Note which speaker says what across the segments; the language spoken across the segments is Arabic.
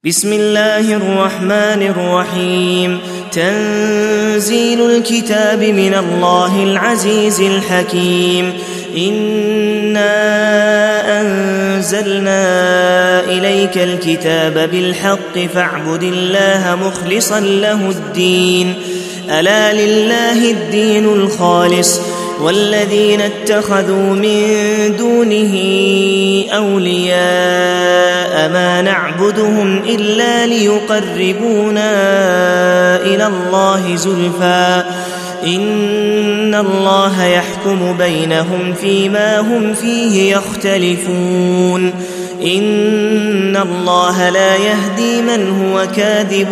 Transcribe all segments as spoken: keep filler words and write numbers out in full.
Speaker 1: بسم الله الرحمن الرحيم. تنزيل الكتاب من الله العزيز الحكيم. إنا أنزلنا إليك الكتاب بالحق فاعبد الله مخلصا له الدين. ألا لله الدين الخالص والذين اتخذوا من دونه أولياء ما نعبدهم إلا ليقربونا إلى الله زلفى إن الله يحكم بينهم فيما هم فيه يختلفون. إن الله لا يهدي من هو كاذب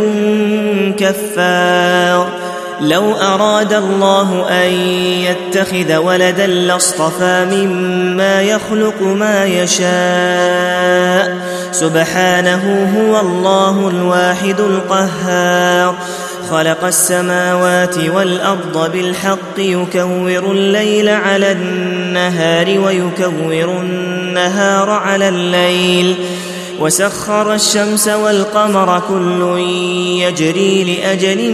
Speaker 1: كفار. لو أراد الله أن يتخذ ولدا لاصطفى مما يخلق ما يشاء سبحانه هو الله الواحد القهار. خلق السماوات والأرض بالحق يكور الليل على النهار ويكور النهار على الليل وسخر الشمس والقمر كل يجري لأجل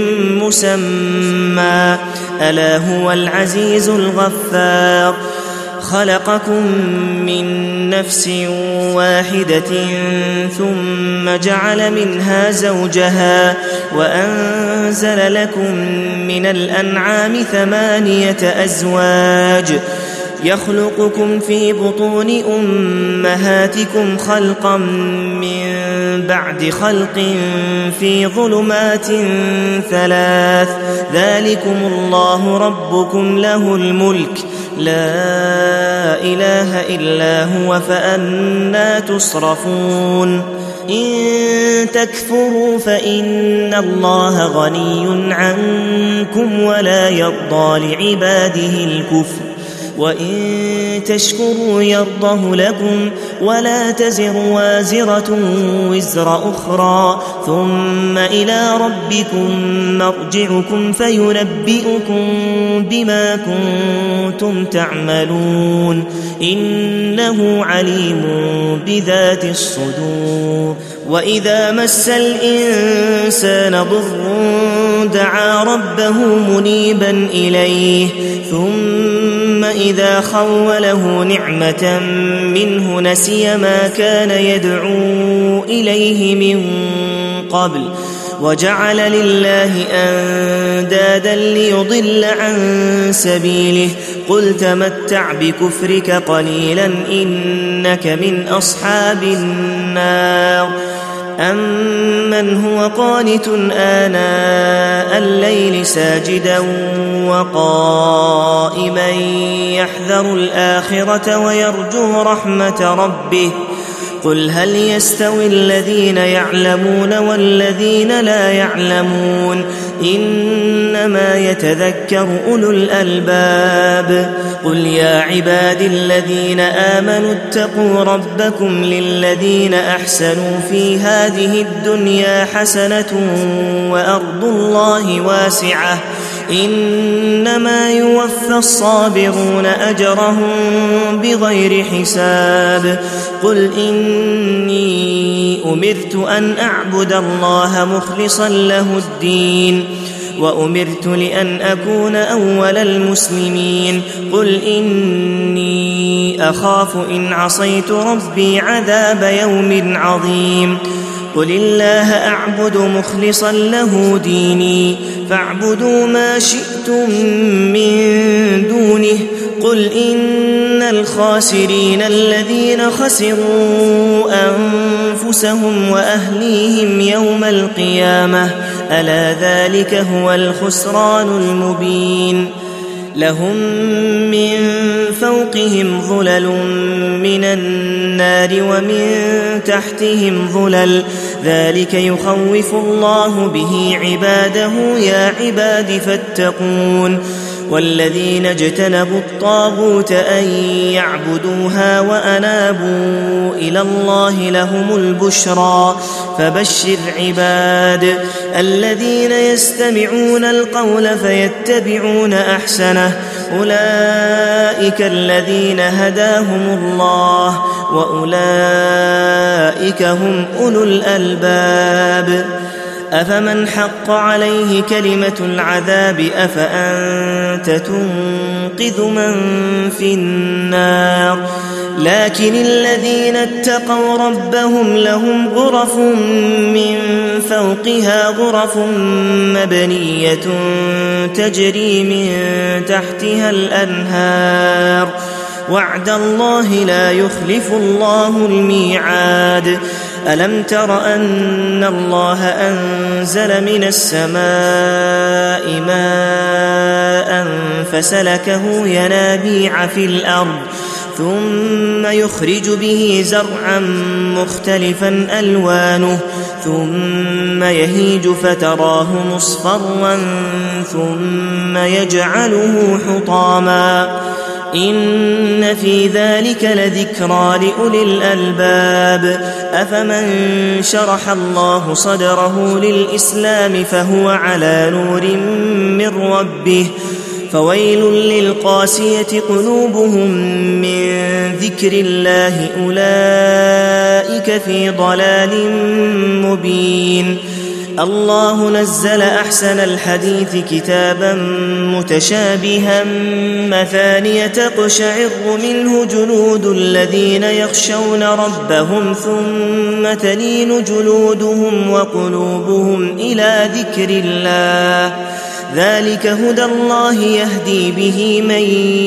Speaker 1: مسمى ألا هو العزيز الغفار. خلقكم من نفس واحدة ثم جعل منها زوجها وأنزل لكم من الأنعام ثمانية أزواج يخلقكم في بطون أمهاتكم خلقا من بعد خلق في ظلمات ثلاث ذلكم الله ربكم له الملك لا إله إلا هو فأنى تصرفون. إن تكفروا فإن الله غني عنكم ولا يرضى لعباده الكفر وإن تشكروا يرضه لكم ولا تزر وازرة وزر أخرى ثم إلى ربكم مرجعكم فينبئكم بما كنتم تعملون إنه عليم بذات الصدور. وإذا مس الإنسان ضر دعا ربه منيبا إليه ثم إذا خوله نعمة منه نسي ما كان يدعو إليه من قبل وجعل لله أندادا ليضل عن سبيله قل تمتع بكفرك قليلا إنك من أصحاب النار. أمن هو قانت آناء الليل ساجدا وقائما يحذر الآخرة ويرجو رحمة ربه قل هل يستوي الذين يعلمون والذين لا يعلمون إنما يتذكر أولو الألباب. قل يا عباد الذين آمنوا اتقوا ربكم للذين أحسنوا في هذه الدنيا حسنة وأرض الله واسعة إنما يوفى الصابرون أجرهم بغير حساب. قل إني أمرت أن أعبد الله مخلصا له الدين وأمرت لأن أكون أول المسلمين. قل إني أخاف إن عصيت ربي عذاب يوم عظيم. قل الله أعبد مخلصا له ديني فاعبدوا ما شئتم من دونه. قل إن الخاسرين الذين خسروا أنفسهم وأهليهم يوم القيامة ألا ذلك هو الخسران المبين. لهم من فوقهم ظلل من النار ومن تحتهم ظلل ذلك يخوف الله به عباده يا عباد فاتقون. والذين اجتنبوا الطاغوت أن يعبدوها وأنابوا إلى الله لهم البشرى فبشر عباد الذين يستمعون القول فيتبعون أحسنه أولئك الذين هداهم الله وأولئك هم أولو الألباب. أفمن حق عليه كلمة العذاب أفأنت تنقذ من في النار. لكن الذين اتقوا ربهم لهم غرف من فوقها غرف مبنية تجري من تحتها الأنهار وعد الله لا يخلف الله الميعاد. ألم تر أن الله أنزل من السماء ماء فسلكه ينابيع في الأرض ثم يخرج به زرعا مختلفا ألوانه ثم يهيج فتراه مصفرا ثم يجعله حطاما إن في ذلك لذكرى لأولي الألباب. أفمن شرح الله صدره للإسلام فهو على نور من ربه فويل للقاسية قلوبهم من ذكر الله أولئك في ضلال مبين. الله نزل أحسن الحديث كتابا متشابها مثانية تقشعر منه جلود الذين يخشون ربهم ثم تلين جلودهم وقلوبهم إلى ذكر الله ذلك هدى الله يهدي به من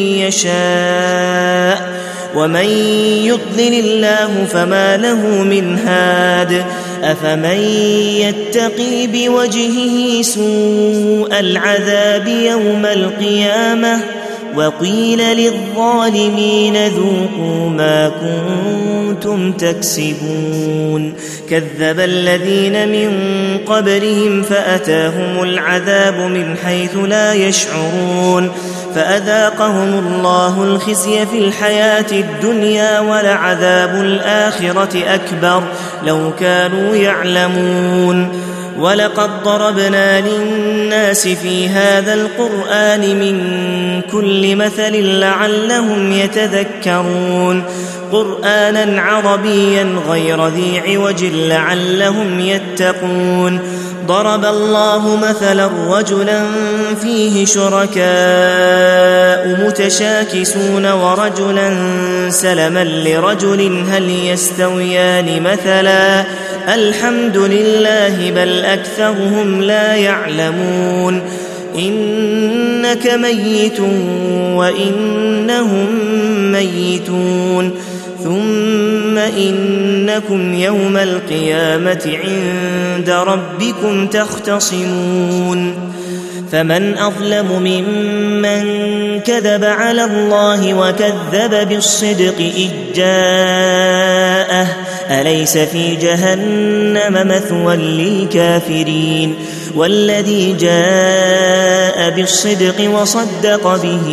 Speaker 1: يشاء ومن يضلل الله فما له من هاد. أفمن يتقي بوجهه سوء العذاب يوم القيامة وقيل للظالمين ذوقوا ما كنتم تكسبون. كذب الذين من قبلهم فأتاهم العذاب من حيث لا يشعرون فأذاقهم الله الخزي في الحياة الدنيا ولعذاب الآخرة أكبر لو كانوا يعلمون. ولقد ضربنا للناس في هذا القرآن من كل مثل لعلهم يتذكرون قرآنا عربيا غير ذي عوج لعلهم يتقون. ضرب الله مثلا رجلا فيه شركاء متشاكسون ورجلا سلما لرجل هل يستويان مثلا الحمد لله بل أكثرهم لا يعلمون. إنك ميت وإنهم ميتون ثم إنكم يوم القيامة عند ربكم تختصمون. فمن أظلم ممن كذب على الله وكذب بالصدق إذ جاءه أليس في جهنم مثوى للكافرين. والذي جاء بالصدق وصدق به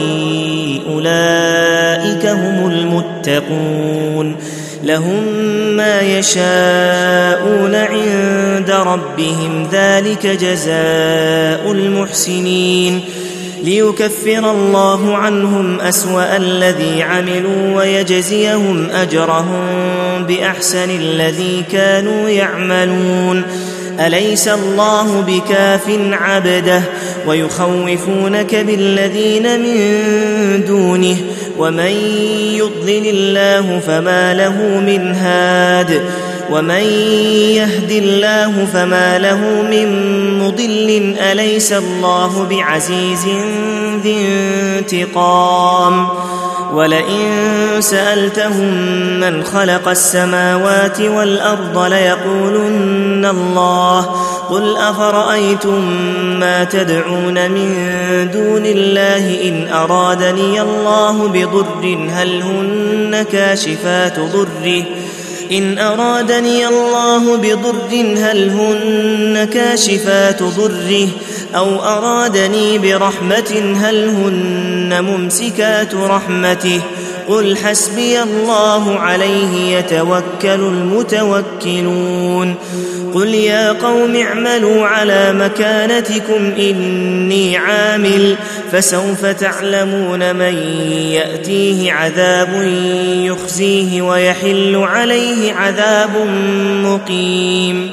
Speaker 1: أولئك هم المتقون لهم ما يشاءون عند ربهم ذلك جزاء المحسنين ليكفر الله عنهم أسوأ الذي عملوا ويجزيهم أجرهم بأحسن الذي كانوا يعملون. أليس الله بكاف عبده ويخوفونك بالذين من دونه ومن يضلل الله فما له من هاد ومن يهد الله فما له من مضل. أليس الله بعزيز ذي انتقام. ولئن سألتهم من خلق السماوات والأرض ليقولن الله قل أفرأيتم ما تدعون من دون الله إن أرادني الله بضر هل هن كاشفات ضره إن أرادني الله بضر هل هن كاشفات ضره أو أرادني برحمة هل هن ممسكات رحمته قل حسبي الله عليه يتوكل المتوكلون قل يا قوم اعملوا على مكانتكم إني عامل فسوف تعلمون من يأتيه عذاب يخزيه ويحل عليه عذاب مقيم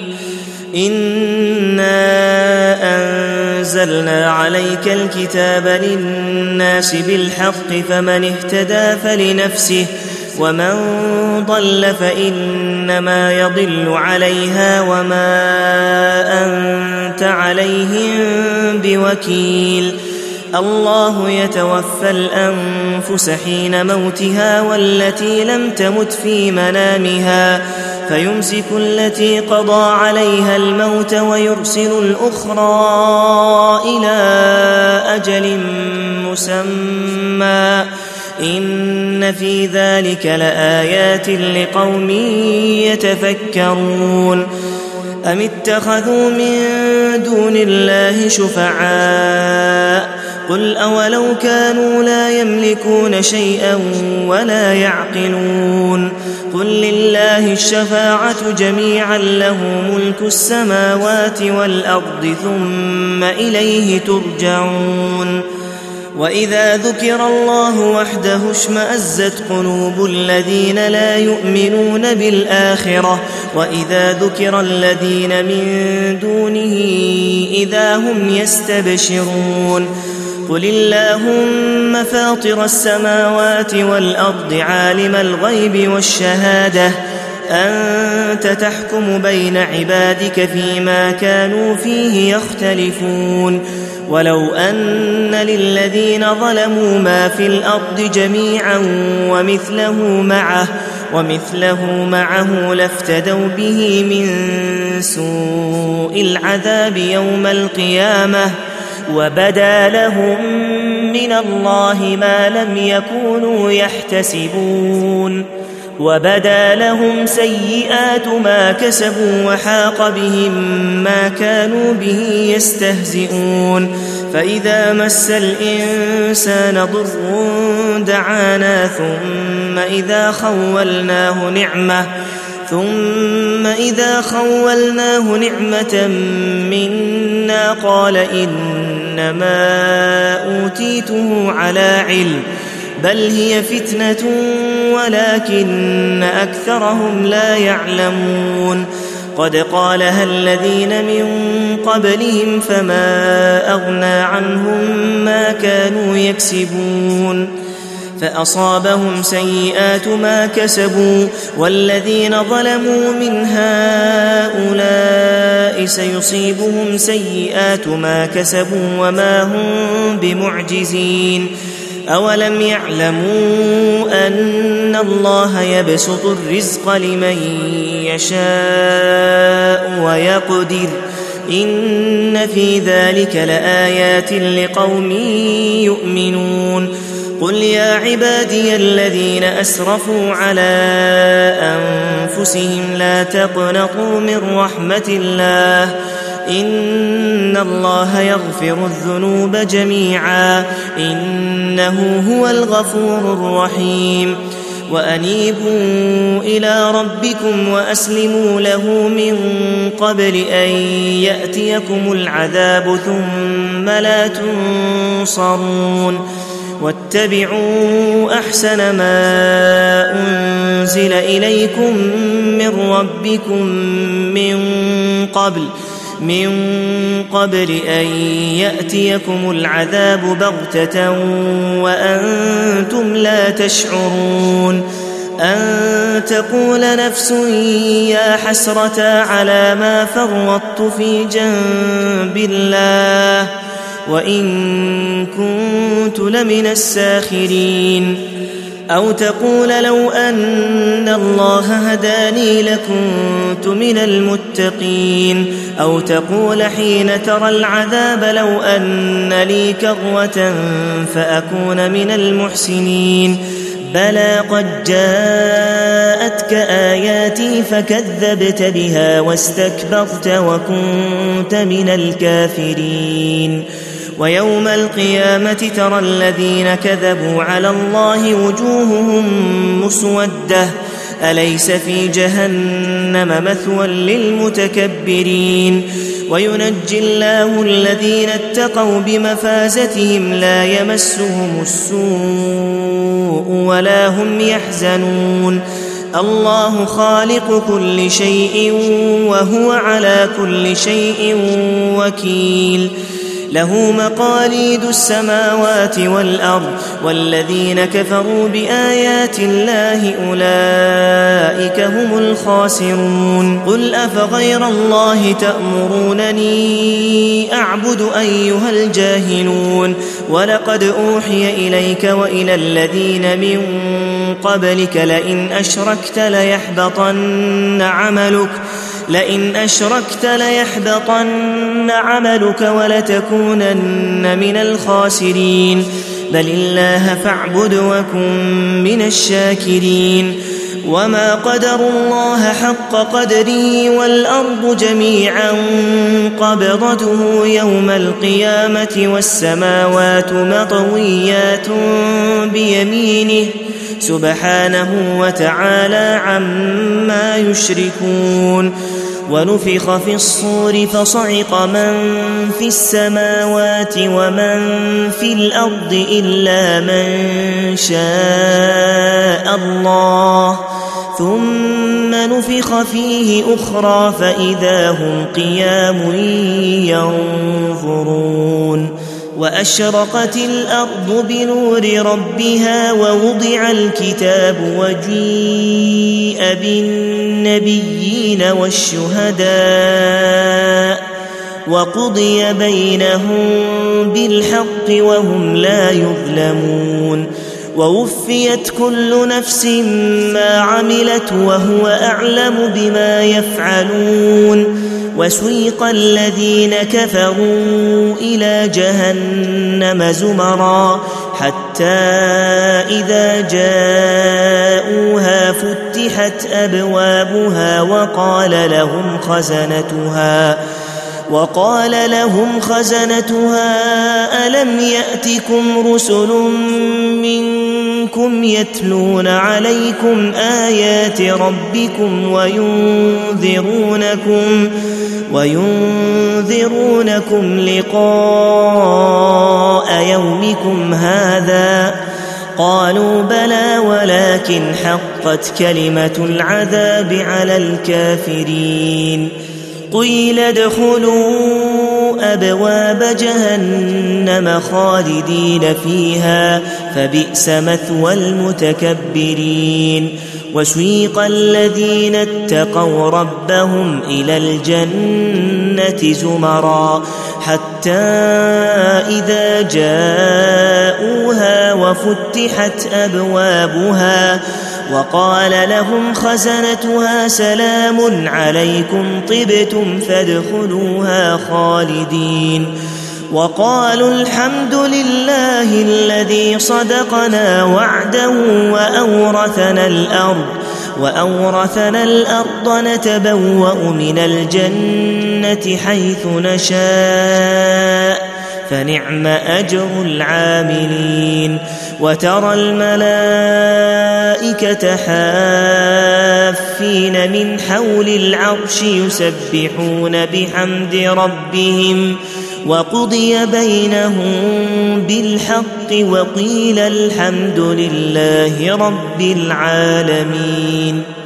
Speaker 1: إنا أنزلنا عليك الكتاب للناس بالحق فمن اهتدى فلنفسه ومن ضل فإنما يضل عليها وما أنت عليهم بوكيل الله يتوفى الأنفس حين موتها والتي لم تمت في منامها فيمسك التي قضى عليها الموت ويرسل الأخرى إلى أجل مسمى إن في ذلك لآيات لقوم يتفكرون أم اتخذوا من دون الله شفعاء قل أولو كانوا لا يملكون شيئا ولا يعقلون قل لله الشفاعة جميعا له ملك السماوات والأرض ثم إليه ترجعون وإذا ذكر الله وحده اشمأزت قلوب الذين لا يؤمنون بالآخرة وإذا ذكر الذين من دونه إذا هم يستبشرون قل اللهم فاطر السماوات والأرض عالم الغيب والشهادة أنت تحكم بين عبادك فيما كانوا فيه يختلفون ولو أن للذين ظلموا ما في الأرض جميعا ومثله معه ومثله معه لافتدوا به من سوء العذاب يوم القيامة وبدا لهم من الله ما لم يكونوا يحتسبون وبدا لهم سيئات ما كسبوا وحاق بهم ما كانوا به يستهزئون فإذا مس الإنسان ضر دعانا ثم إذا خولناه نعمة ثم إذا خولناه نعمة منا قال إنما أوتيته على علم بل هي فتنة ولكن أكثرهم لا يعلمون قد قالها الذين من قبلهم فما أغنى عنهم ما كانوا يكسبون فأصابهم سيئات ما كسبوا والذين ظلموا من هؤلاء سيصيبهم سيئات ما كسبوا وما هم بمعجزين أولم يعلموا أن الله يبسط الرزق لمن يشاء ويقدر إن في ذلك لآيات لقوم يؤمنون قل يا عبادي الذين أسرفوا على أنفسهم لا تقنطوا من رحمة الله إن الله يغفر الذنوب جميعا إنه هو الغفور الرحيم وأنيبوا إلى ربكم وأسلموا له من قبل أن يأتيكم العذاب ثم لا تنصرون واتبعوا أحسن ما أنزل إليكم من ربكم من قبل من قبل أن يأتيكم العذاب بغتة وأنتم لا تشعرون أن تقول نفس يا حسرة على ما فرطت في جنب الله وإن كنت لمن الساخرين أو تقول لو أن الله هداني لكنت من المتقين أو تقول حين ترى العذاب لو أن لي كرة فأكون من المحسنين بلى قد جاءتك آياتي فكذبت بها واستكبرت وكنت من الكافرين ويوم القيامة ترى الذين كذبوا على الله وجوههم مسودة أليس في جهنم مثوى للمتكبرين وينجي الله الذين اتقوا بمفازتهم لا يمسهم السوء ولا هم يحزنون الله خالق كل شيء وهو على كل شيء وكيل له مقاليد السماوات والأرض والذين كفروا بآيات الله أولئك هم الخاسرون قل أفغير الله تأمرونني أعبد أيها الجاهلون ولقد أوحي إليك وإلى الذين من قبلك لئن أشركت ليحبطن عملك لئن أشركت ليحبطن عملك ولتكونن من الخاسرين بل الله فاعبد وكن من الشاكرين وما قدروا الله حق قدره والأرض جميعا قبضته يوم القيامة والسماوات مطويات بيمينه سبحانه وتعالى عما يشركون ونفخ في الصور فصعق من في السماوات ومن في الأرض إلا من شاء الله ثم نفخ فيه أخرى فإذا هم قيام ينظرون وأشرقت الأرض بنور ربها ووضع الكتاب وجيء بالنبيين والشهداء وقضي بينهم بالحق وهم لا يظلمون ووفيت كل نفس ما عملت وهو أعلم بما يفعلون وسيق الذين كفروا إلى جهنم زمرا حتى إذا جاءوها فتحت أبوابها وقال لهم خزنتها وقال لهم خزنتها ألم يأتكم رسل منكم يتلون عليكم آيات ربكم وينذرونكم وينذرونكم لقاء يومكم هذا قالوا بلى ولكن حقت كلمة العذاب على الكافرين قيل ادخلوا أبواب جهنم خالدين فيها فبئس مثوى المتكبرين وسيق الذين اتقوا ربهم إلى الجنة زمرا حتى إذا جاءوها وفتحت أبوابها وقال لهم خزنتها سلام عليكم طبتم فادخلوها خالدين وقالوا الحمد لله الذي صدقنا وعده وأورثنا الأرض وأورثنا الأرض نتبوأ من الجنة حيث نشاء فنعم أجر العاملين وترى الملائكة حافين من حول العرش يسبحون بحمد ربهم وقضي بينهم بالحق وقيل الحمد لله رب العالمين.